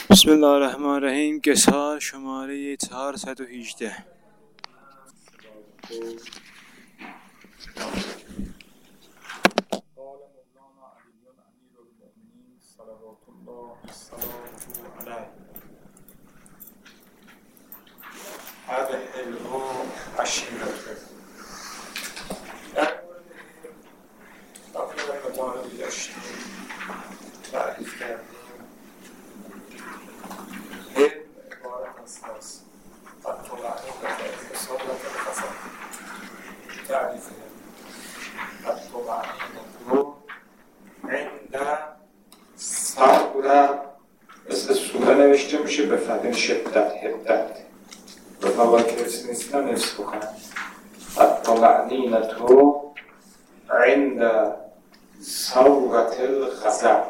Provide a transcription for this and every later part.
بسم الله الرحمن الرحیم. قصار شماره 418. قال مولانا علی امیر المؤمنین صلوات الله وسلامه علیه ادخله عشیرته. در مورد مطالبی داشتیم، تعریف کردیم. علم عبارت است از الطمأنینة صورت القصد. تعریف الطمأنینة عند صبر، مثل سوره نوشته میشه به فتح شدت هدت، به طبعا که رسی نیستن نفس بکنن. الطمأنینة عند صورت الغضب،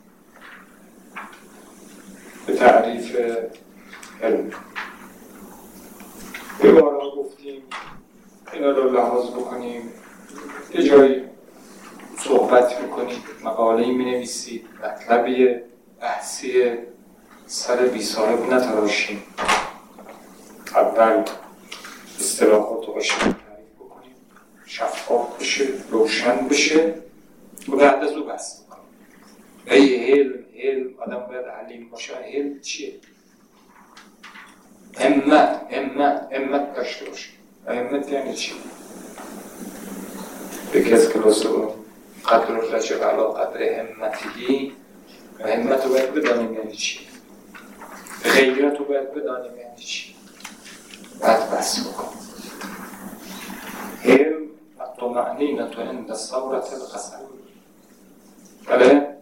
به تعریف علم. یه بارها گفتیم اینا رو لحاظ بکنیم. یه جایی صحبت میکنید، مقاله‌ای مینویسید، مطلبی بحثی سر بی صاحب نتراشیم. اول اصطلاحات رو قشنگ تعریف بکنیم، شفاف بشه، روشن بشه و بعد از او بحث بکنیم. علم آدم باید علیم باشه. علم چیه؟ همت داشته باشه. همت یعنی چی؟ یکی از کلاسه قدر الرجل علی قدر همتی، و همت رو باید بدانیم یعنی چی، غیرت رو باید بدانیم یعنی چی، بعد بحث بکنیم. علم الطمأنینة عند صورت القصد. بله؟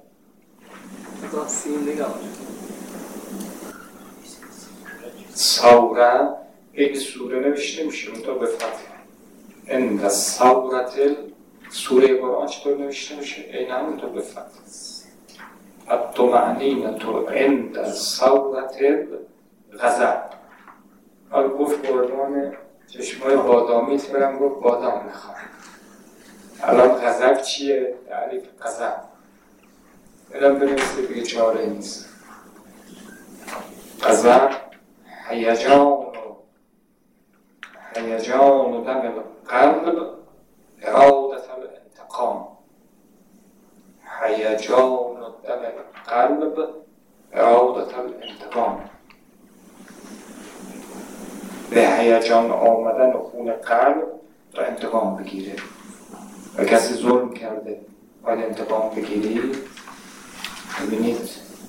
صوره این سوره نوشته میشه منطقه به فتح. عند صورت سوره قرآن چطور نوشته میشه؟ این همونطور به فتح. الطمأنینة عند صورت الغضب. حالا گفت قرآن چشمای بادامیت برم گفت بادام نخواه. الان غضب چیه؟ تعریف غضب برم بنویسه بگه چاره نیست. غضب هیجان دم القلب ارادة الانتقام. هیجان دم القلب ارادة الانتقام. به هیجان آمدن خون قلب تا انتقام بگیره. و کسی ظلم کرده باید انتقام بگیری. ببینید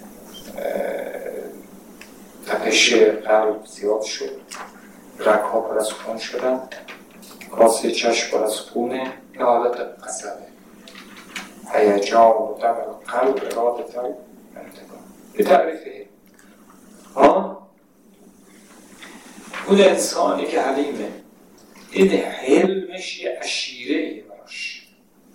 تپش قلب زیاد شد، رگ‌ها پر از خون شدن، کاسه چشم پر از خونه. این حالت غضبه. هیجان و دم القلب ارادة الانتقام. به تعریفه اون انسانی که حلیمه، این حلمش یه عشیره‌ایه براش.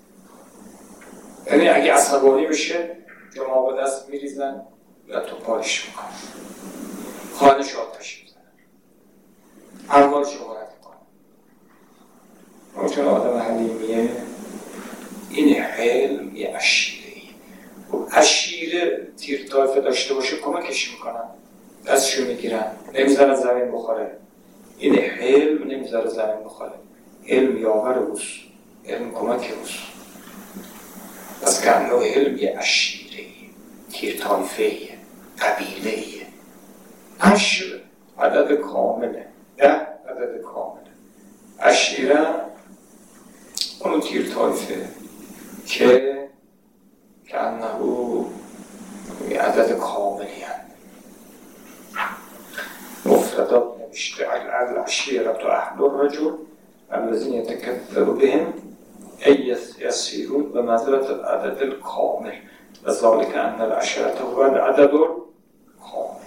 یعنی اگه عصبانی بشه جماع به دست میریزن و تو پایش میکنن، خانش آتش میزنن، اموال شهرت میکنن. چون آدم حلیمیه این حلم یه عشیره‌ایه. عشیره تیر طایفه داشته باشه کمکش میکنن، دستشو میگیرن، نمیذارن زمین بخوره. این علم نمیذاره زمین بخوره. علم یاور اوست، علم کمک اوست. پس که انواع علم یه عشیره‌ایه، تیر طایفه‌ایه، قبیله‌ایه. 8 عدد کامله، 10 عدد کامله. عشیره اونو تیر طایفه که انهو عدد کاملی هست. مفردات نوشته العشیرة اهل الرجل الذین یتکثر بهم ای یسیرون به منزلة العدد الکامل و ذلك ان العشیرة هو العدد الکامل.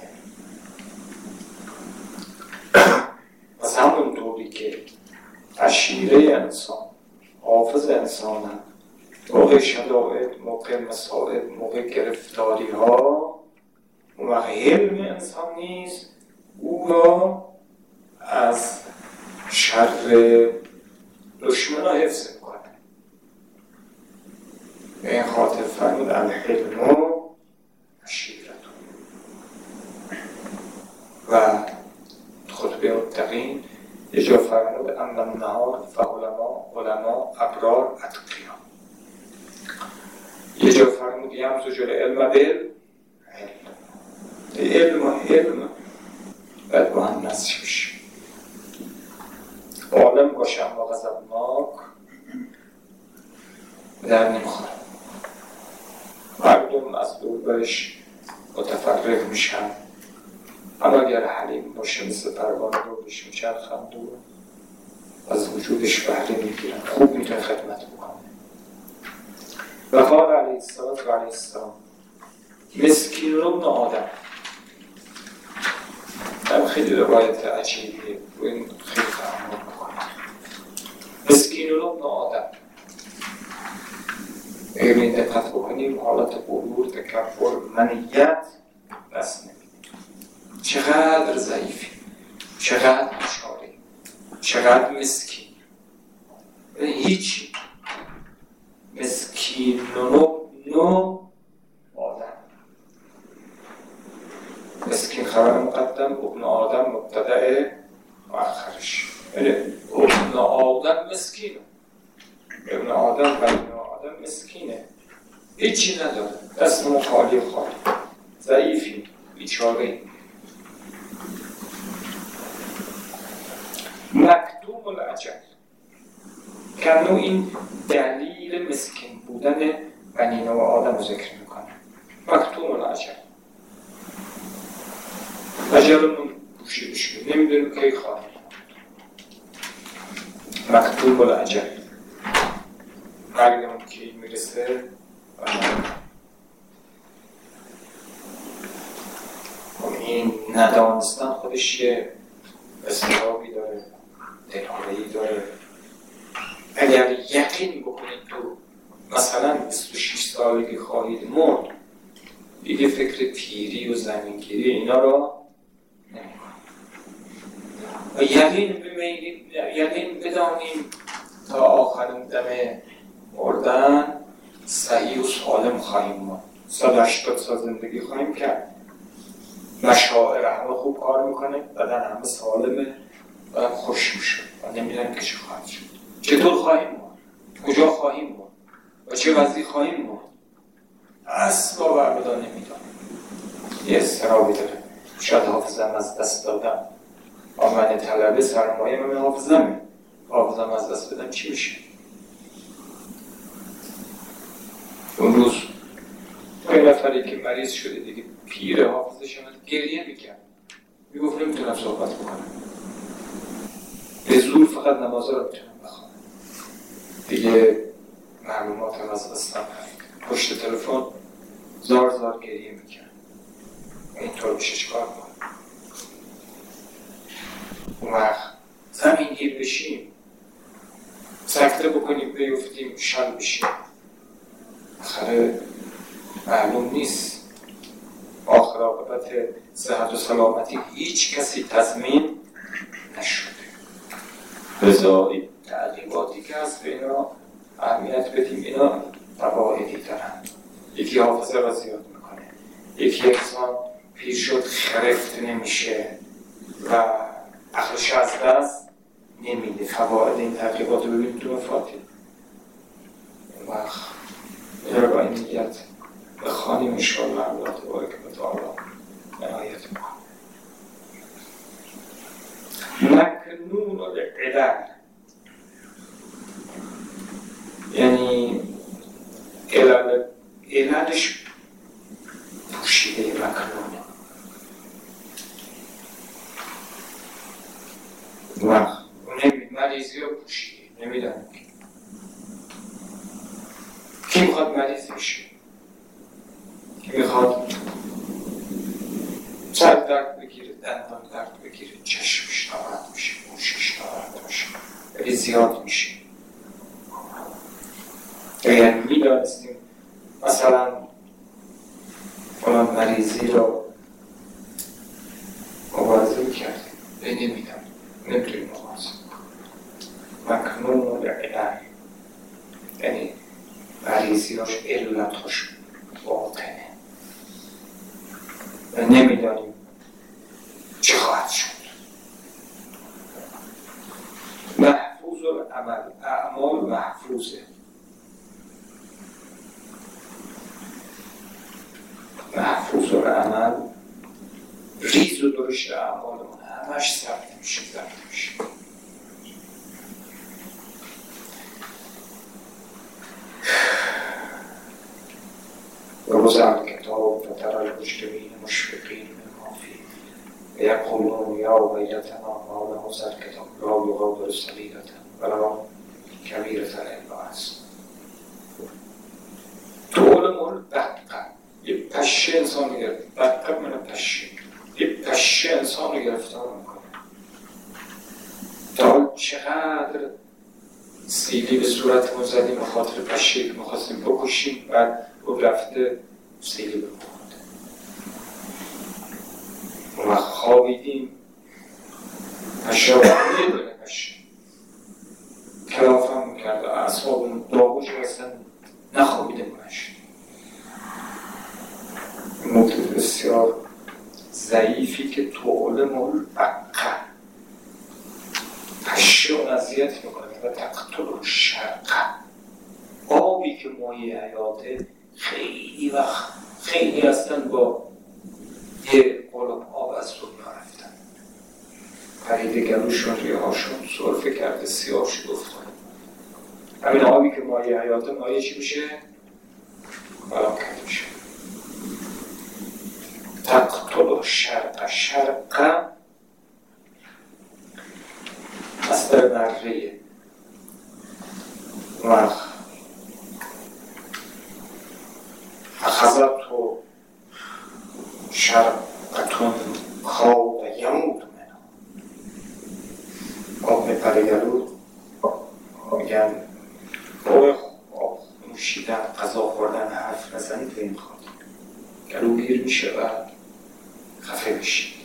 پس همون طوری که عشیره انسان حافظ انسان موقع شدائد، موقع مصائب، موقع گرفتاری ها، اون وقت علم انسان نیست او را از شر دشمن ها حفظ میکنه. به این خاطر فرمود الحلم عشیرتون. و خطبه متقین یه جا فرمود اما النهار فعلما ابرار اتقیا، یه جا فرمود یمزج العلم علم باید با هم نزدیک بشیم، عالم باشم و غضبناک در نمیخورم، مردم از دوربرش متفرق میشن، اما اگر حلیم باشه مثل پروانه دورش میچرخن دور از وجودش بهره میگیرن، خوب میتونه خدمت بکنه. و قال علیه السلام مسکین ابن آدم، هم خیلی روایت عجیبیه و این خیلی تحمل میکنه. مسکین ابن آدم، اگر این دقت بکنیم حالت غرور، تکبر، منیت دست نمید. چقدر ضعیفی، چقدر بیچاره، چقدر مسکین، هیچی. مسکین نو آدم، مسکین خبر مقدم، ابن آدم مبتدع مؤخرش، ابن آدم مسکینه، ابن آدم مسکینه، هیچی نداره، دستمون خالی ضعیفی، بیچاره. مکتوم العجل، کنو این دلیل مسکین بودن بنی نوع آدم رو ذکر میکنه. مکتوم العجل، عجلمون پوشیده شده، نمیدونیم کی خواهیم. مکتوم العجل، مرگمون کی میرسه. این ندانستن خودش یه اضطرابی داره، دلهوره‌ای داره. اگر یقین بکنید تو مثلا 26 سالگی خواهید مرد، دیگه فکر پیری و زمینگیری اینا رو نمی‌کنید و یقین بدانیم تا آخرین دم مردن صحیح و سالم خواهیم ماند. 180 سال زندگی خواهیم کرد، مشاعر همه خوب کار میکنه، بدن همه سالمه و خوش میشه و نمیدونم که چه خواهد شد، چطور خواهیم مرد، کجا خواهیم مرد و چه وضعی خواهیم مرد، اصلا بربدا نمیدونم. یه اضطرابی داره. شاید حافظم از دست دادم، آمد طلبه سرمایه من حافظم از دست بدم چی میشه؟ اون روز یه نفری که مریض شده دیگه، پیر حافظش هم گریه میکرد، میگفت نمیتونم صحبت بکنم، به زور فقط نمازه رو میتونم بخونم، دیگه معلومات هم از دستم پشت تلفن زار گریه میکرد. اینطور میشه چیکار کنم؟ اون وقت زمین گیر بشیم، سکته بکنیم، بیفتیم، شل بشیم، آخره معلوم نیست. آخر عاقبت صحت و سلامتی هیچ کسی تضمین نشده. لذا این تعلیماتی که هست به اینا اهمیت بدیم. اینا فوایدی دارن. یکی حافظه را زیاد میکنه، یکی انسان پیر شد خرفت نمیشه و عقلش از دست نمیده. فواید این تحقیقات رو ببینید تو مفاتیح. اون وقت این رو با این نیت بخوانیم انشاءالله الله تبارک و تعالی عنایت میکنه. مکنون العلل، یعنی عللش پوشیده، مکنونه. وقت مریضی رو پوشیده، نمیدونم کی میخواد مریض بشه، کی میخواد سر درد بگیره، دندان درد بگیره، چشمش ناراحت میشه، گوشش ناراحت میشه، ولی زیاد میشه. اگر میدانستیم مثلا فلان مریضی رو مبارزه میکردیم، نمیدم، نمیتونیم مبارزه مکنون العلل، یعنی مریضیاش علتش باطنه و نمیدانیم چه خواهد شد؟ محفوظ العمل، اعمال محفوظه. محفوظ العمل، ریز و درشت اعمالمون همش ثبت میشه. ووضع الكتاب فترى المجرمين مشفقين مما فيه ويقولون يا ويلتنا ما لهذا الكتاب لا يغادر صغيرة ولا كبيرة إلا أحصاها. طول مول دقیقا یه پشه انسان گرفت، دقیقا من پشه یه پشه انسان رو گرفتار میکنه. تا چقدر سیلی به صورت ما زدیم به خاطر پشه که میخواستیم بکشیم، بعد او رفته سیلی بکنده و خوابیدیم پشه ها یه دونه پشه کلافم میکرد و اصحابون داغوش اصلا نخوابیده باشد. نکته بسیار ضعیفی که طول مول بقه پشه و نزیت میکنه و تقتل و شرقه. آبی که مایه حیاته خیلی وقت خیلی هستن با یه قلب آب از دنیا رفتن، پریده گلوشون ریه هاشون سرفه کرده سیاه شد افتاد. همین آبی که مایه حیاته مایه چی میشه؟ ملاکت میشه. تقتل و شرقه، شرقه مصدر نرهیه و اخذت و شرقتون خواب یمود منو. آب میپره گلو میگن آب نوشیدن غذا خوردن حرف نزنید به این خاطر گلو گیر میشه و خفه میشه.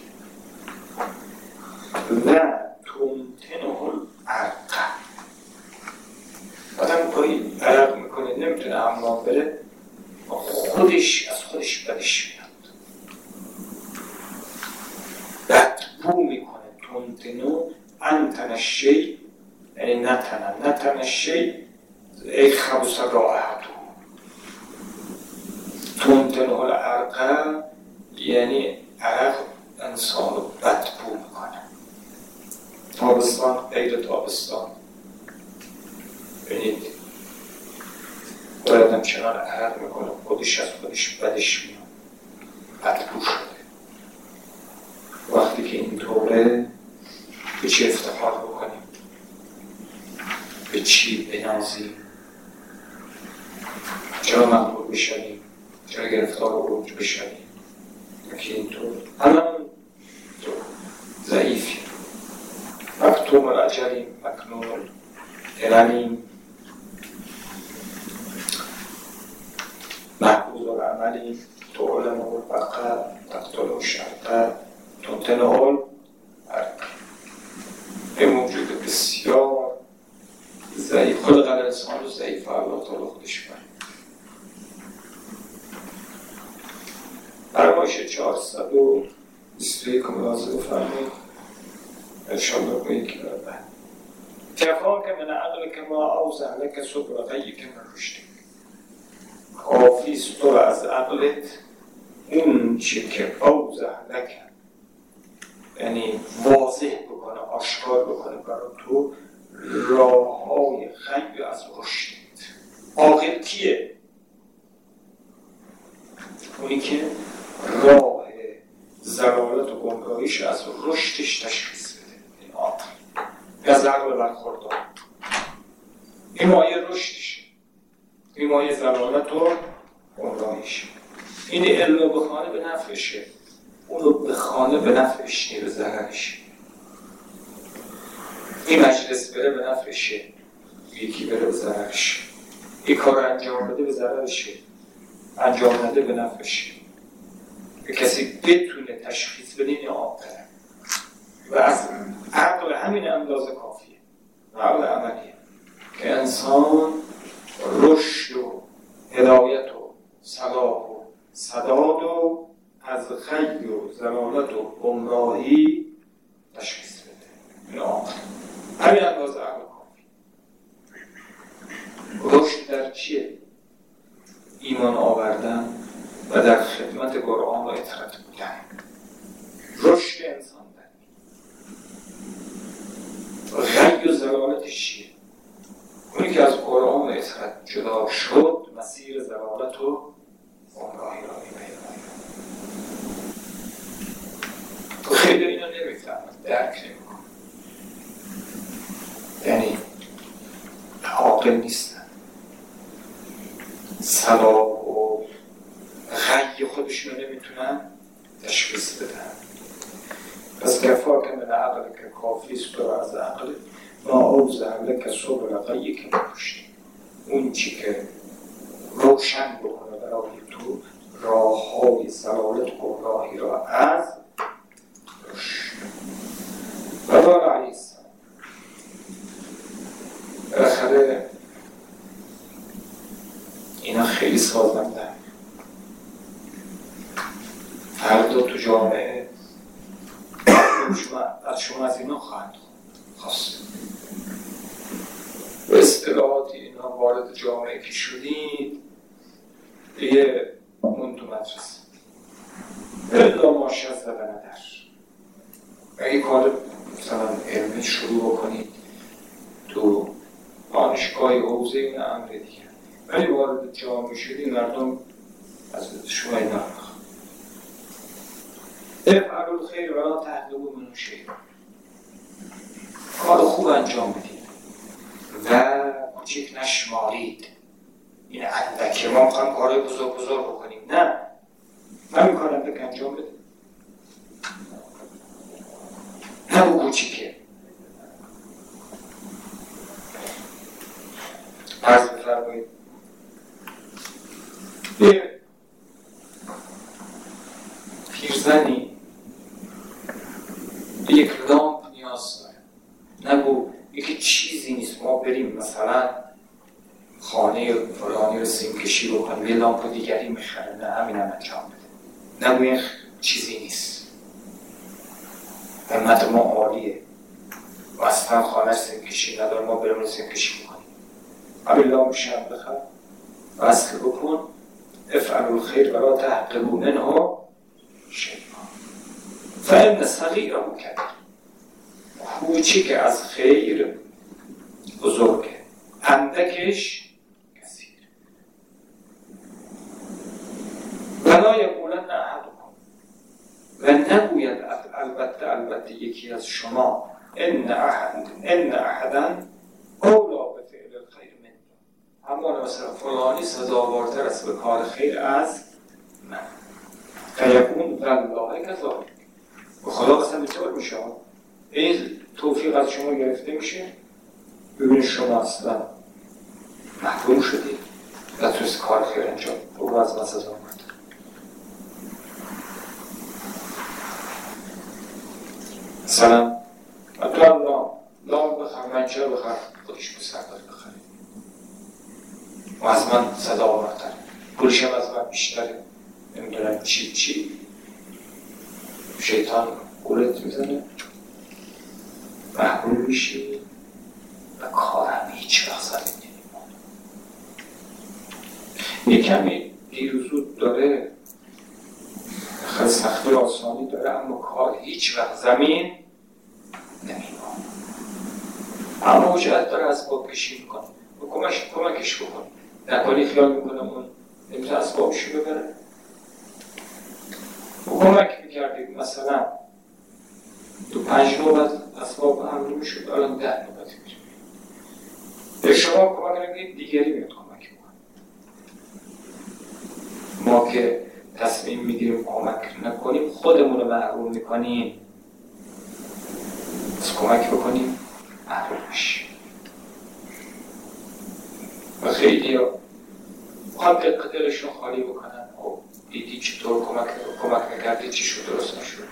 و تمتنه العرق، آدم پایی عرق میکنه نمیتونه حمام بره، خودش از خودش بدش میاد، بدبو میکنه. تمتنه انتن الشی یعنی نتن الشی ای خبث رائحته. تمتنه العرق یعنی عرق انسان رو بدبو میکنه. تابستان غیر تابستان ببینید باید همچنان عرق میکنه، خودش از خودش بدش میاد، بدبو شده. وقتی که این طوره به چی افتخار بکنیم؟ به چی بنازیم؟ چرا مغرور بشنیم؟ چرا گرفتار عروج بشنیم؟ که اینطور الان تو ضعیفی مکتوم العجلیم مکنون الالیم محبوظ العملیم تعلم البقر تقتل الشرقه تمتنه العرق. این موجود بسیار ضعیف، خلق الانسان رو ضعیف الله تعالی خودش برد. فرمایش 421 ملاحظه بفرمایید ارشاد بکنید که کفاک من عقل که ما اوضح لک صبر غی که من رشدک. کافیست تو از عقلت اون چی که اوضح لک یعنی واضح بکنه، آشکار بکنه برای تو راه های غیب از رشدت. عاقل کیه؟ اونی که راه ضلالت و گمراهیش از رشدش تشخیص بده. این عاقل از عقل برخوردار. این مایه رشدشه، این مایه ضلالت و گمراهیشه. این علم بخانه به نفعشه، اونو بخانه به نفعش نی به ضررشه. این مجلس بره به نفعشه، یکی بره به ضررشه. این کار انجام بده به ضررشه، انجام نده به نفعشه. که کسی بتونه تشخیص بده این عاقله و از عقل همین اندازه کافیه. عقل عملیه که انسان رشد و هدایت و صلاح و سداد و از غی و ضلالت و گمراهی تشخیص بده. این آمد همین انداز عقل کافی. رشد در چیه؟ ایمان آوردن و در خدمت قرآن و اطاعت بودن. رشد انسان در غی و ضلالتش چیه؟ اونی که از قرآن و اطاعت جدا شد مسیر ضلالت و گمراهی را می‌پیماید. تو خیلی اینا نمی‌فهمند، درک نمی‌کنند، یعنی عاقل نیستن، صلاح و غی خودشون رو نمیتونن تشخیص بدن. پس کفا که من عقل که کافی است تو از عقل ما اوز عقل که صبر غی که بکشی اون چی که روشن بکنه برای تو راه های ضلالت و گمراهی را از روشن و دار علیه السلام. بالاخره اینا خیلی سازنده. فردا تو جامعه از شما از اینا خواهند خواست. به اصطلاحاتی اینا وارد جامعه که شدید دیگه اون تو مدرسه بلا ماشه از زدن در اگه کار مثلا علمی شروع بکنید تو دانشگاه حوزه اون امر دیگه، ولی وارد جامعه شدید مردم از شما اینا رو بخواه. افعلوا الخیر ولا تحقروا منه شیئا. کار خوب انجام بدید و کوچک نشمارید. این اندکه ما میخوایم کارهای بزرگ بکنیم، نه، همین کار اندک انجام بده، نه او کوچیکه. پس بفرمایید یه پیرزنی یک لامپ نیاز داره، نگو یکی چیزی نیست ما بریم مثلا خانه فلانی رو سیم کشی بکنیم یه لامپ دیگری میخره، نه همین هم انجام بده، نگو این چیزی نیست، همت ما عالیه و اصلا خانه سیم کشی نداره ما بریم رو سیم کشی بکنیم، همین لامپ شم بخر وصل بکن. افعلوا الخیر ولا تحقروا منه شیئا فإن صغیره کبیر. کوچیک از خیر بزرگه، اندکش کثیر. ولا یقولن احدکم و نگوید البته یکی از شما ان احدا اولی بفعل الخیر منی، اما مثلا فلانی سزاوارتر است به کار خیر از من. فیکون والله کذالک. و خدا قسم اینطور میشه، این توفیق از شما گرفته میشه، ببینید شما اصلا محروم شدید و توی کار خیر انجام رو از من سزا مرد. مثلا تو لام بخر، منچه بخر، خودش به سرباز بخره و از من صدا آوردتره، پولش هم از من بیشتره، نمیدونم چی شیطان گولت میزنه، محروم میشی و کارم هیچ وقت زده نمیمونه. یه کمی دیر و زود داره، خیلی سختی آسانی داره، اما کار هیچ وقت زمین نمیمونه. اما وجهت داره اسباب کشی میکنه و کمکش بکنه، نکنی خیال میکنه اون نمیتونه اسبابشو ببره و کمک میکردید. مثلا تو 5 نوبت اسباب حمل میشد، الان 10 نوبت میشه. به شما کمک نکنید دیگری میاد کمک میکنه. ما که تصمیم میگیریم کمک نکنیم خودمون رو محروم میکنیم، از کمک بکنیم محروم میشیم. و خیلی ها خواهد دلشون خالی بکنن، خب دیدی چطور کمک نکردی چی شد، درست نشد،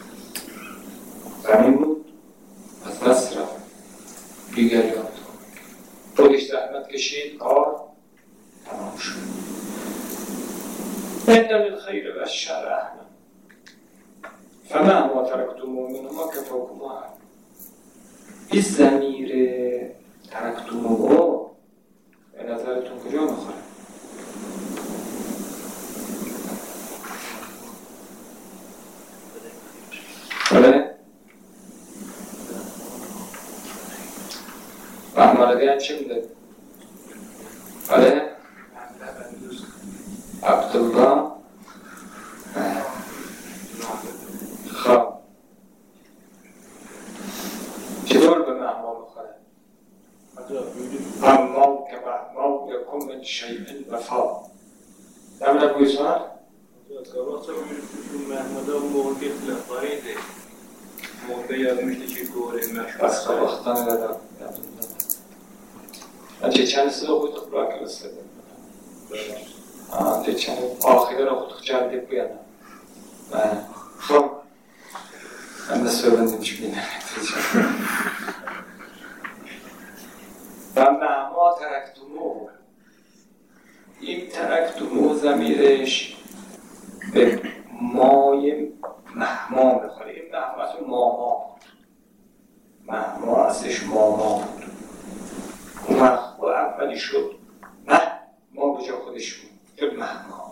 زمین بود از دست رفت، دیگری آمد خودش زحمت کشید، کار تمام شد. ان للخیر و الشر اهلا. فمهما ترکتموه منهما کفاکما. این ضمیر ترکتموه به نظرتون کجا میخوره؟ بله؟ محمد هم چی میده؟ بله؟ عبدالله خب چطور به مهما میخوره؟ اما که مهما یکم من شیء وفا. نمیده بویزوار؟ محمودا موقع لفایده موقع یادمشته چی گوره بس خب اختانه دادم. من چه چند سه خود خبرا کلسته دادم. چه چند آخیده را خود جلده بیادم. خب من دست ببندیم چی بینه. و مهما ترکتموه، این ترکتموه ضمیرش به مای مهما میخوره. این مهما اصلا ماما بود. مهما اصلش ماما بود. اون وقت با اولی شد ما به جا خودش بود شد مهما.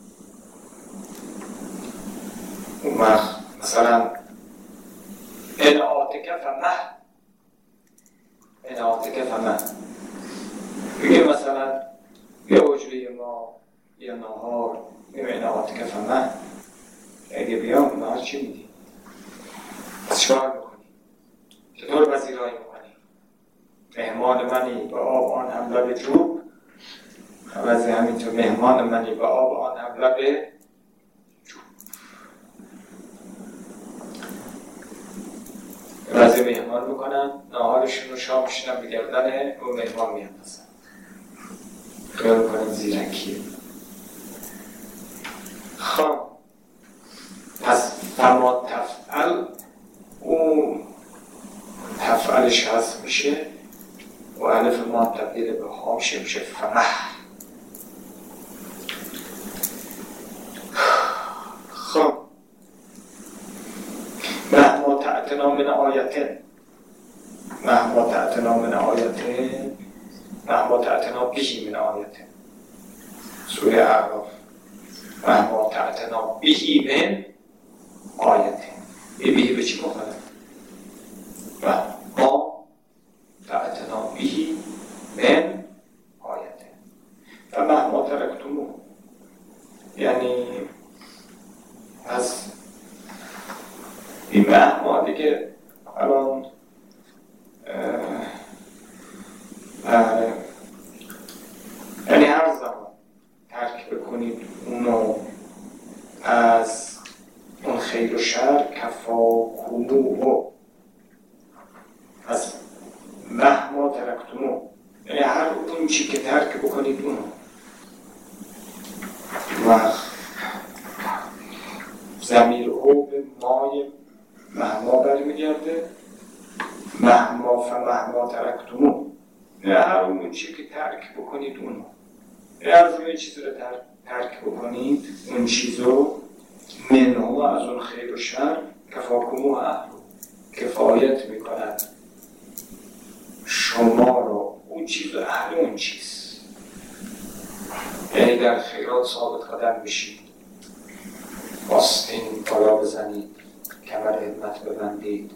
اون وقت مثلا انعاتک فمه بگه مثلا یه حجره ما یه نهار یه انعاتک فمه اگه بیام نهار چی میدی؟ از چکار میکنی؟ چطور وزیرایی میکنی؟ مهمان منی با آب آن هم لب جوب، عوضی همینطور مهمان منی با آب آن هم لب جوب. بعضی مهمان میکنن نهارشون رو شامشون هم بگردن و مهمان میاندازن. خیال میکنن زیرکیه. خب پس فما تفعل اون تفعلش هست میشه و الف ما تبدیل به ها میشه فمه. خب مهما تعتنا من آیتن، مهما تعتنا من آیتن، مهما تعتنا بهی من آیتن. سوره اعراف مهما تعتنا بهی من آیتن. بهی به چی مخوره؟ مهما تعتنا بهی من آیتن و مهما ترکتموه، یعنی از این مهما دیگه الان یعنی هر زمان ترک بکنید اونو از اون خیر و شر کفاکموه، از مهما ترکتموه یعنی هر اون چی که ترک بکنید اونو و ضمیر او به مای مهما برمیگرده. مهما فمهما ترکتموه یعنی هر اون چی که ترک بکنید اونو، هر روی چیزی رو ترک بکنید اون چیزو منه از اون خیر و شر کفاکموه اهلو کفایت میکند شما رو اون چیز و اهل اون چیز. یعنی در خیرات ثابت قدم بشید، آستین بالا بزنید، کمر همت ببندید،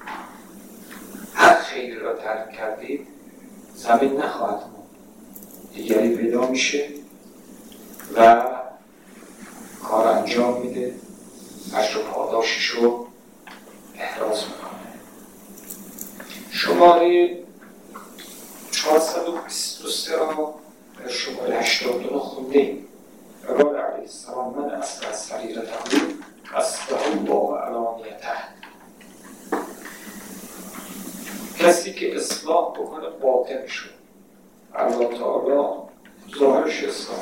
هر خیر را ترک کردید زمین نخواهد ماند، دیگری پیدا میشه و کار انجام میده، اجر و پاداشش رو احراز میکنه. شماره 423 را در شماره 89 خونده ایم. قال علیه السلام من اصل از سریرته اصله الله علانیته. کسی که اصلاح بکنه باطنش رو الله تعالی ظاهرش اصلاح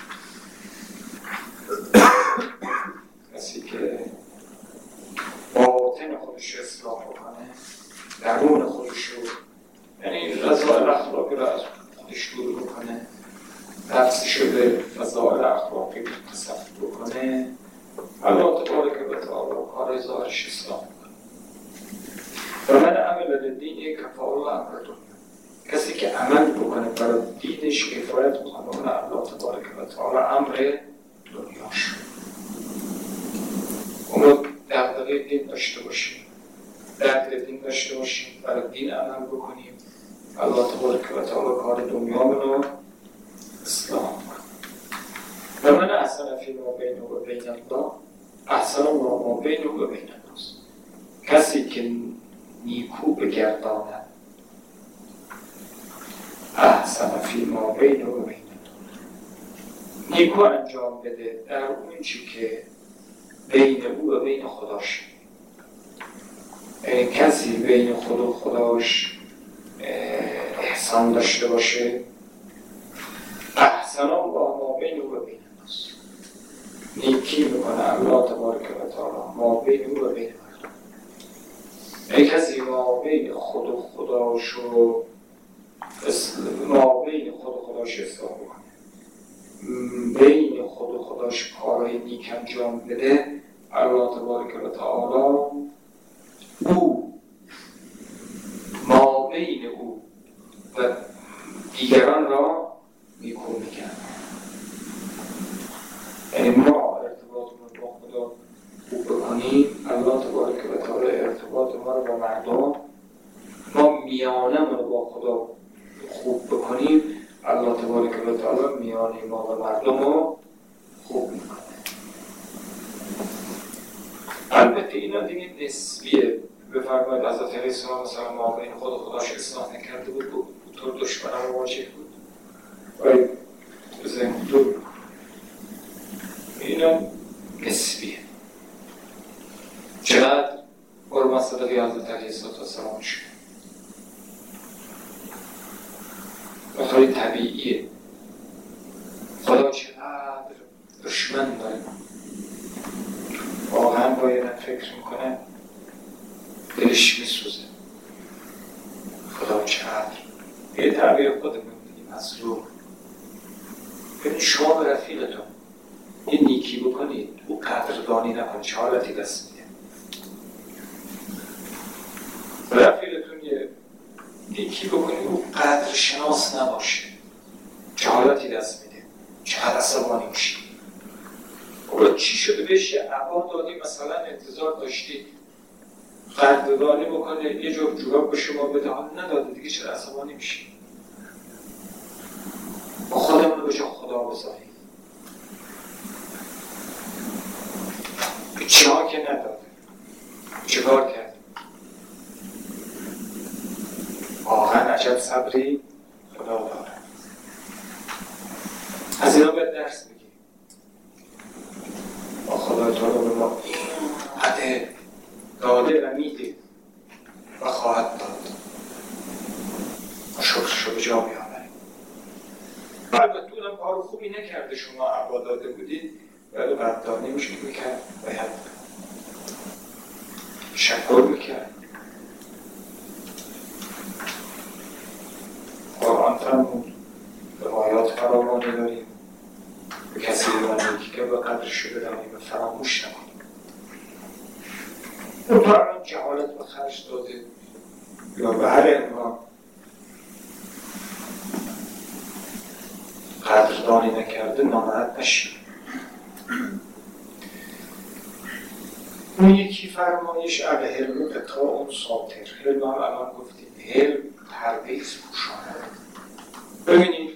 کسی که باطن خودش اصلاح بکنه درون خودش رو یعنی رضایل اخلاقی رو از خودش دور بکنه، نفسش به فضائل اخلاقی تصف بکنه، الله تبارک و تعالی کارهای ظاهرش اصلاح میکنه. و من عمل لدین کفاء الله امر دنیا. کسی که عمل بکنه برای دینش کفایت میکنه اون الله تبارک و تعالی امر دنیاش. اون دغدغه دین داشته باشیم، درد دین داشته باشیم، برای دین عمل بکنیم، الله تبارک و تعالی کار دنیامون رو اصلاح کنه. و من احسن فی ما بینه و بین الله احسن ما بینه و بین الناس. کسی که نیکو بگرداند احسن فی ما بینه و بین الله، نیکو انجام بده در اون چی که بین او و بین خداش. کسی بین خود و خداش احسان داشته باشه، احسن ما بین او و بین الناس، نیکی میکنه الله تبارک و تعالی ما بین او و بین مردم. کسی ما بین خود و خداش و ما بین خود و خداش اصلاح بکنه، بین خود و خداش کارهای نیک انجام بده، الله تبارک و تعالی او ما بین او و دیگران را نیکو میکنه. یعنی ما ارتباطمون با خدا خوب بکنیم، الله تبارک و تعالی ارتباط ما رو با مردم، ما میانمون رو با خدا خوب بکنیم، الله تبارک و تعالی میانه ما و مردم رو خوب میکنه. البته اینا دیگه نسبیه. بفرمایید حضرت عیسی مثلا ما بین خود و خداش اصلاح نکرده بود، طور دشمنان مواجه بود و ذهن دور میکنه. اینا نسبیه. چقدر قربان صدقی حضرت عیسی السلام شد و خیلی طبیعیه. خدا چقدر دشمن داره، واقعا باید فکر میکنه دلش میسوزه. خدا چقدر یه تعبیر خودمون میگیم مظلوم. ببین شما به رفیقتون یه نیکی بکنید، او قدردانی نکنه، چه حالتی دست میده. رفیقتون یه نیکی بکنید، او قدر شناس نباشه، چه حالتی دست میده، چقدر عصبانی میشی. اولا چی شده بهش عبا دادی، مثلا انتظار داشتی قدردانی بکنه، یه جوراب به شما بده، حال نداده، دیگه چرا عصبانی میشی؟ با خودمون رو به جا خدا بذاریم. چه ها که نداده، چه کار کرد؟ واقعا عجب صبری خدا داره. از اینا باید درس بگیم. با خدا تعالی به ما اینقدر داده و میده و خواهد داد و شکرش رو به جا بیاوریم. البته اونم کار خوبی نکرده، شما عبا داده بودید ولی قدردانی میکرد، باید شکر میکرد. قرآن فرمود روایات فراوانی داریم، به کسی نیکی که به قدرش رو بدانیم و فراموش نکنیم. اون تو الان جهالت به خرج داده یا به هر عنوان قدردانی نکرده، ناراحت نشید. اون یکی فرمایش الحلم قطاع اون ساطر. حلم هم الان گفتیم، حلم پردیس پوشانه. ببینید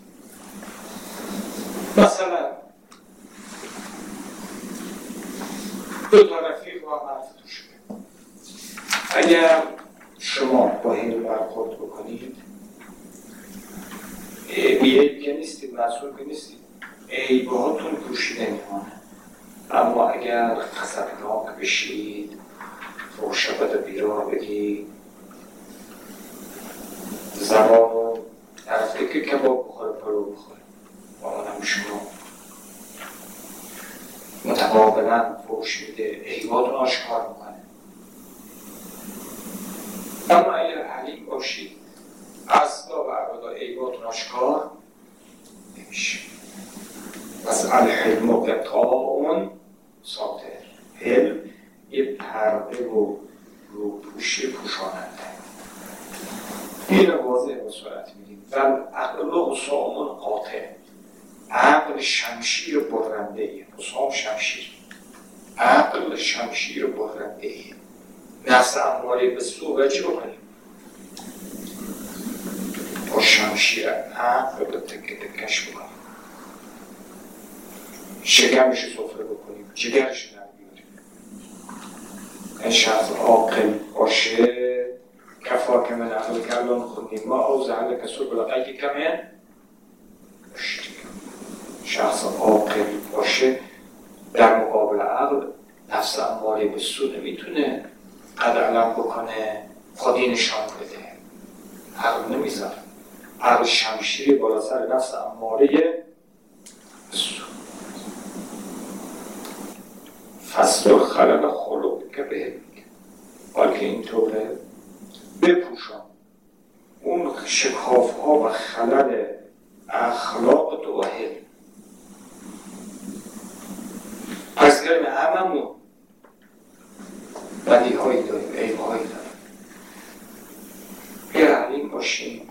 مثلا دو تا رفیق با هم حرف توش شده. اگر شما با حلم برخورد بکنید، بیعیب که نیستید، معصوم که نیستید، عیبه هاتون پوشیده میمانه. اما اگر خسبناک بشید، فحشا بیراه بگید، زبان رو طرفته که کباب بخوره پلو بخوره، واقعا شما متقابلا فحش میده، عیباتون آشکار میکنه. اما اگر حلیم باشید، اصلا و ابدا عیباتون آشکار نمیشه. پس الحلم قطاع ساطر. حلم پرده و روپوشی پوشاننده. این واضح به صورت می‌دیم. و عقل و حسام قاطع، عقل شمشیر برنده ایه. حسام شمشیر، عقل شمشیر برنده ایه. نفس اماره به سو چی بکنیم؟ با شمشیر عقل رو تکه تکش بکنیم، شکمش سفره بکنیم، جگرش رو نمیاریم. این شخص عاقل باشه، کفا که من عقل کلان خوندیم ما او زهل کسو بلقایی کمین باشتیم. شخص عاقل باشه در مقابل عقل نفس اماره به سو نمیتونه قد علم بکنه، خودی نشان بده. عقل نمیذاره. عقل شمشیری بالا سر نفس اماره به سو. فصل خلق خلق که به بلکه اینطوره بپوشان اون شکاف ها و خلل اخلاق تو و حلم. پس علم هممون بدی هایی داریم، عیب هایی داریم. یه حلیم باشیم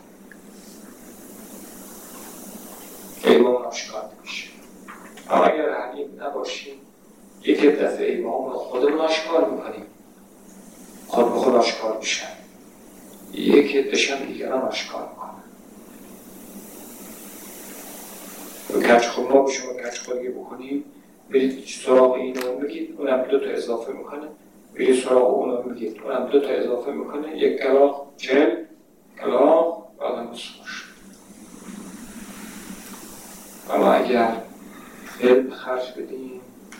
عیبامون آشکار نمیشه. اما اگر حلیم نباشیم یکی از عیبامون خودمون آشکار میکنیم، خود به خود آشکار میشن، یکی دشم دیگران آشکار میکنن. و کج خود ما بشیم و کج خودگی بکنیم، برید سراغ اینو میگید اونم 2 تا اضافه میکنه، برید سراغ اونو میگید اونم 2 تا اضافه میکنه، یک کلاغ 40 کلاغ بعدم بسوش. اما اگر علم خرج بدیم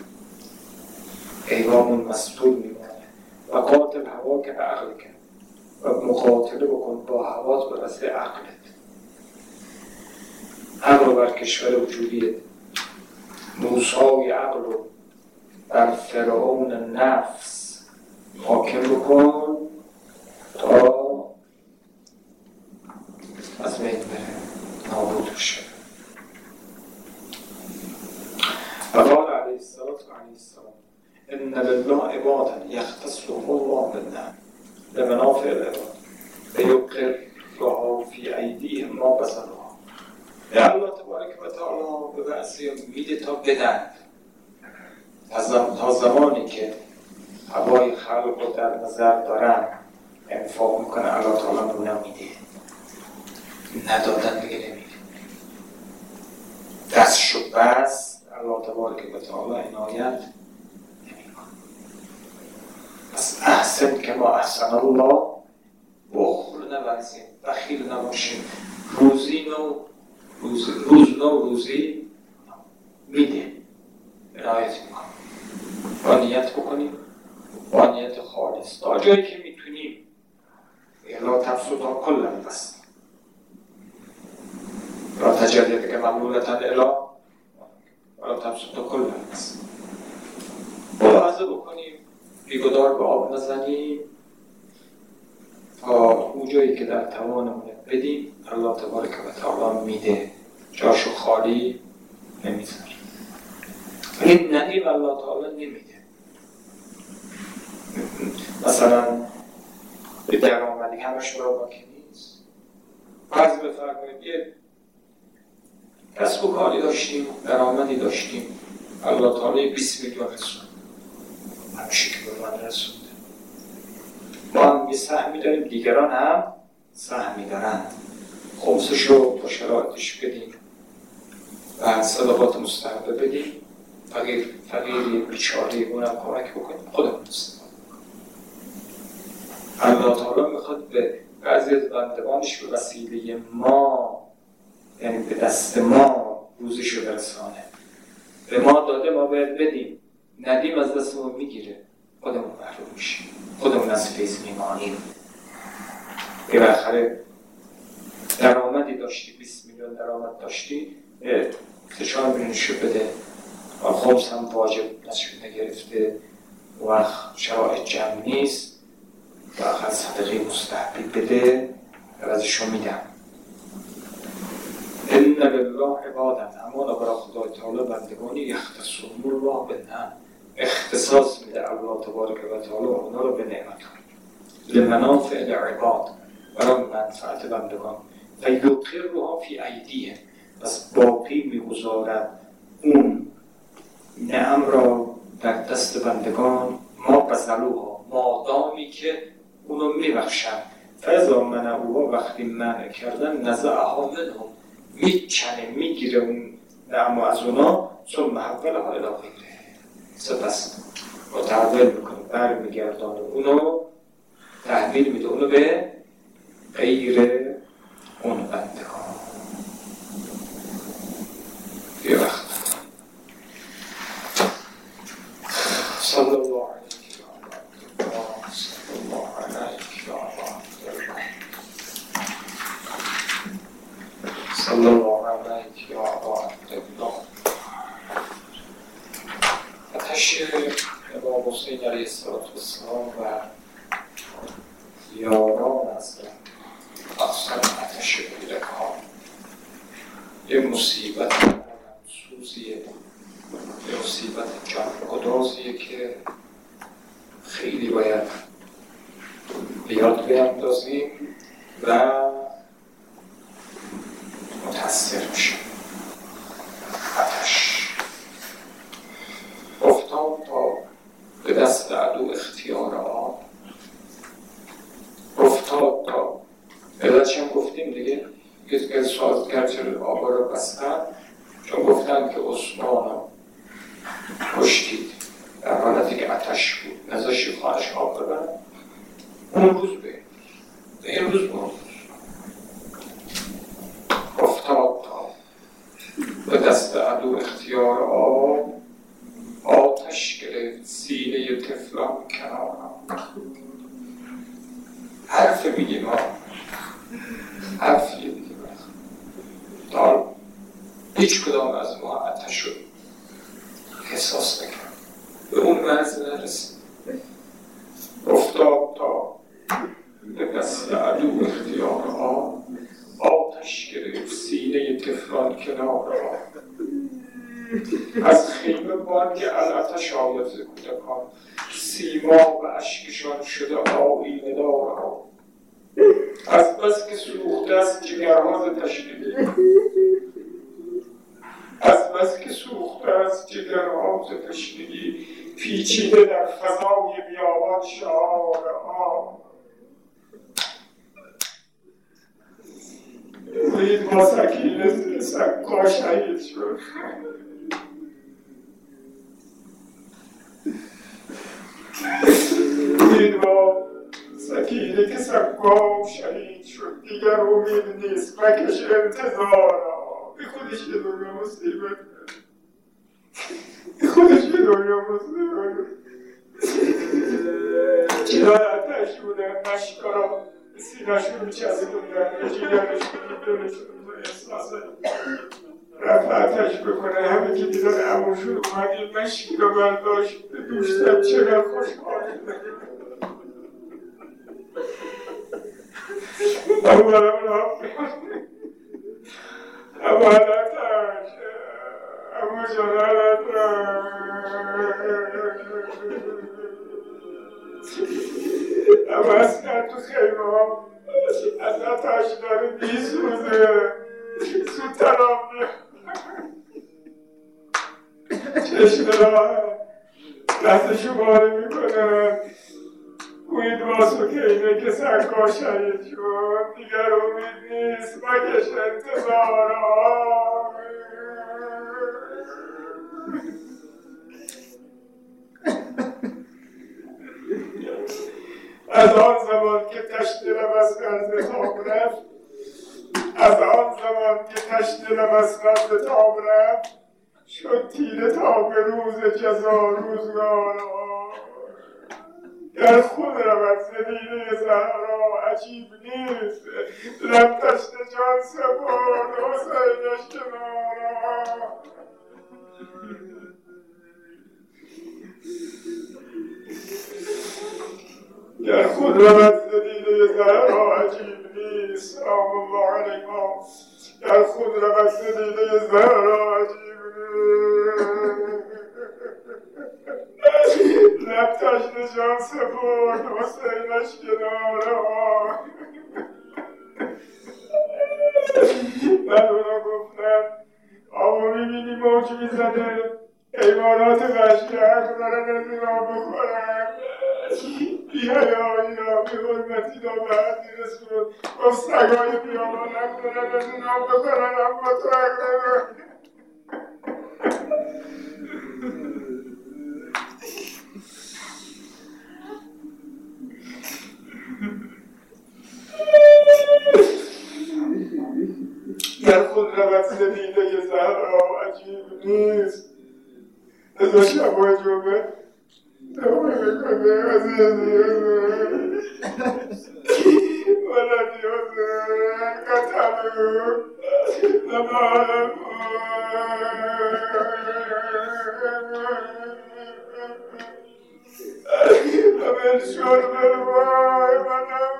عیبامون مستور میمونه. و قاتل هوا که به عقل کن و مقاتله بکن با هوات به وسیله عقلت. عقل رو بر کشور وجودیت، موسای عقل رو بر فرعون نفس حاکم بکن تا از بین بره، نابود بشه. و قال علیه السلام ان لله عبادا یختصهم الله بالنعم لمنافع العباد لیقرها فی ایدیهم ما بذلوها. الله تبارک و تعالی به وسیله میده تا بدن، تا زمانی که هوای خلق رو در نظر دارن انفاق میکنه. الله تعالی رو نمیده، ندادن دیگه نمیده. دستشو بس الله تبارک و تعالی عنایت پس احسن که ما احسن الله، بخل نورزیم، بخیل نباشیم. روزی میده، عنایت میکنیم. با نیت بکنیم، با نیت خالص تا جایی که میتونیم. لا تبسطها کلا بس لا تجلیت که مملولتا الا لا تبسطها کلا بس. ملاحظه بکنیم، بیگدار به آب نزنیم تا اون جایی که در توانمونه بدیم. الله تبارک و تعالی میده، جاشو خالی نمیذاره. این ندیم الله تعالی نمیده. مثلا به درآمدی همش برای که نیست. فرض بفرمایید یه کسب و کاری داشتیم، درآمدی داشتیم، الله تعالی 20 میلیون رسوند، همیشه که به من رسونده. ما هم یه سهمی داریم، دیگران هم سهمی دارن. خمسشو با شرایطش بدیم و صدقات مستحبه بدیم، فقیری بیچاره اونم کمک بکنیم، خودمون استفاده بکنیم. الله تعالی میخواد به بعضی از بندگانش به وسیله ما، یعنی به دست ما روزشو برسانه. به ما داده، ما باید بدیم. ندیم از دستمون میگیره، خودمون محروم میشیم، خودمون از فیض میمانیم. یه بالاخره درآمدی داشتی، 20 میلیون درآمد داشتی، 3-4 میلیونشو بده. و خمس هم واجب نگرفته، وقت شرایط جمع نیست، فقط صدقه مستحبی بده، عوضشو میدم. ان لله عبادا، اما برای خدای تعالی بندگانی یختصهم الله بالنعم، اختصاص میده الله تبارک و تعالی اونا رو به نعمت‌ها لمنافع العباد، برای منفعت بندگان و یقرها فی ایدیهم، پس باقی میگذارد اون نعم را در دست بندگان، ما بذلوها، مادامی که اونو میبخشن، فاذا منعوها، وقتی منع کردن، نزعها منهم، میکنه میگیره اون نعم از اونا، ثم حولها الی غیره، سپس متحول میکنه، برمیگردانه اونو، تحویل میده اونو به غیر اون بندگان. یه وقت صلی الله علیک یا الله، صلی الله علیک یا الله، صلی الله علیک یا الله. آتش امام حسین علیه السلام و یاران از اصلا آتش کودکان یه مصیبت سوزیه، یه مصیبت جانگدازیه که خیلی باید به یاد بیندازیم و متأثر میشیم. آتش افتاد تا به دست عدو اختیار آب، افتاد تا علتش هم گفتیم دیگه، که سازگرچه آبا رو بستن، چون گفتن که عثمان رو کشتید در حالتی که آتش بود، نذاشتی خواهش آب ببرن، اون روز به این روز بود افتاد تا به دست عدو اختیار آب، آتش گرفت سینه طفلان کنارم. حرف میگیم ها، حرفیه دیگه، دار هیچ کدام از ما آتش رو احساس نکرد، به اون مرز نرسید. افتاد تا به دست عدو اختیار آب، آتش گرفت سینه طفلان کنار آب. از خیمه بانگ الآتش آید ز کودکان، سیما و اشکشان شده آیینه دار آب. از بس که سوخته است جگرها ز تشنگی، از بس که سوخته است جگرها ز تشنگی، پیچیده در فضای بیابان شعار آب. وید با سکینه سکا شهید شد، وید با سکینه که سکا شهید شد، دیگر امید نیست مکش انتظارا. به خودش یه دنیا مصیبت، به خودش یه دنیا مصیبت. چرا آتش بودن مشکارا سینه‌شون میچسبوندن، جیگرشون میدونشون احساس رفت آتش بکنه. همه که دیدن عموشون اومد این مشکی رو برداشت دوشتن، چقدر خوشحال اما برامون اما حالتش اما جانالت اما اسکر تو خیمه ها از آتش داره میسوزه، زودتر آب چشم راه دست شماره میکنن. وید واسو که اینه که سرکار شهید شد، دیگر امید نیست مکش انتظار آب. از آن زمان که تشت لبسکن ز تاب رفت، از آن زمان که تشت لبسکن ز تاب رفت، شد تیره تا به روز جزا روزگار آب. گر خود رود ز دیده زهرا عجیب نیست، لب تشت جان سپرد حسینش کنارا. گر خود رود ز دیده زهرا عجیب نیست، سلام الله علیکم. گر خود رود ز دیده زهرا عجیب نیست. لب تشنه جان سپرد حسینش کنارا من اونا گفتم آبا میبینی موج میزنه حیوانات قشنگ دارن از این آب بخورن بی‌حیایی را به حرمتی را به حدی رسون گفت سگای بیامانک دارن از این آب بخورن اما تو در خود رود دیده زهرا عجیب نیست ازا شبای جمعه دومه بکنه عزیزی ولدی حسین قتلو نمالم همین شرب وای منم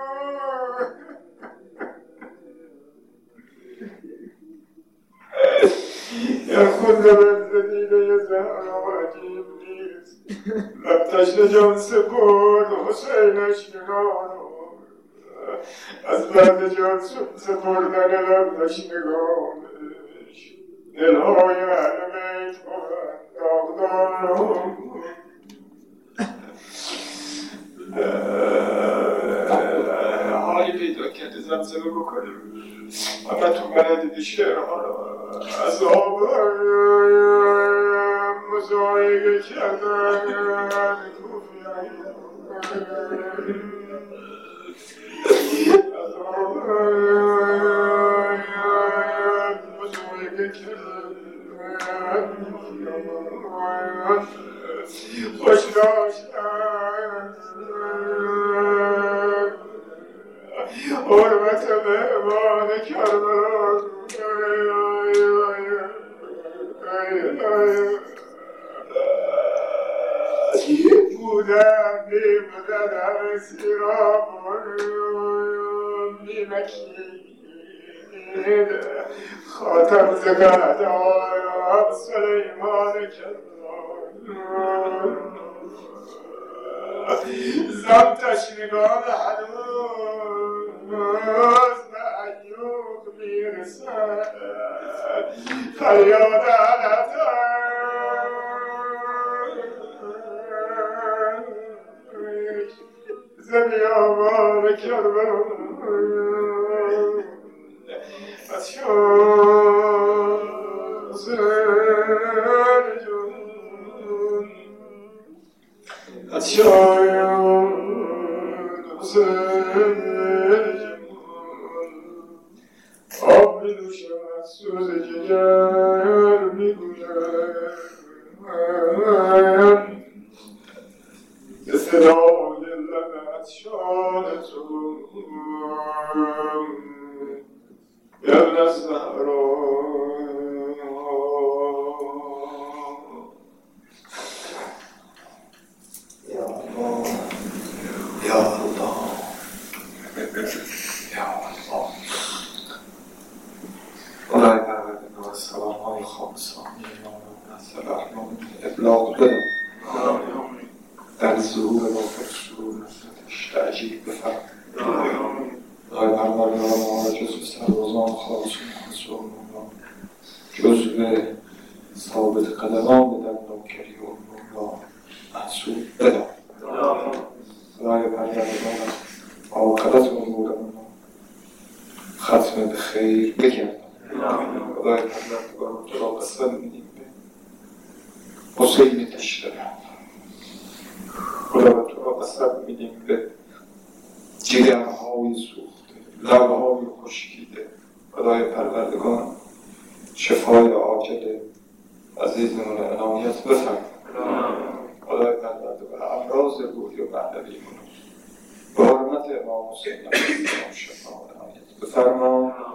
یا خود رود دیده زهرا عجیب نیست لب تشنه جان سپرد حسینش کنارا از بعد جان سپردن لب تشنگانش دلهای اهل بیت بود داغدارم حالی پیدا کرده زمزمه بکنیم اما تو من دیدی شعرها را از آب مزایقه کردن از آب مزایقه کردن خوش داشتن حرمت مهمان کربلا بودم بیمدن همه سیرا بیمکید خاتم زگردارم سلیمان کربلا زم تشنگان هنوز به ایوب میرسد فریاد علتن زمیامان کربلا از شام زن جون از شام زن آب می‌نوشم از سوز جگر می‌گویم به صدای لبت شان تو ابن الزهرا یا الله یا الله یا الله خدای پروردگار سلام‌های خالصانه امام ابلاغ ده در ظهور و فرشور نصرتش تعجیب بفرد خدای پروردگار ما جزو سربازان خالصون خسرون جزو ثابت قدمان در نوکری و مولا محصول بدم خدای پروردگار عاقبت امورمون ختم به خیر بگردم خدای پروردگار تو را قسم میدیم به حسین تشتره خدا تو را قسم میدیم به جگرهای سوخته لبهای خشکیده خدای پروردگار شفای عاجل عزیزمون عنایت بفرما خدای پروردگار امراض روحی و معنویمون به حرمت امام حسین شفا عنایت بفرما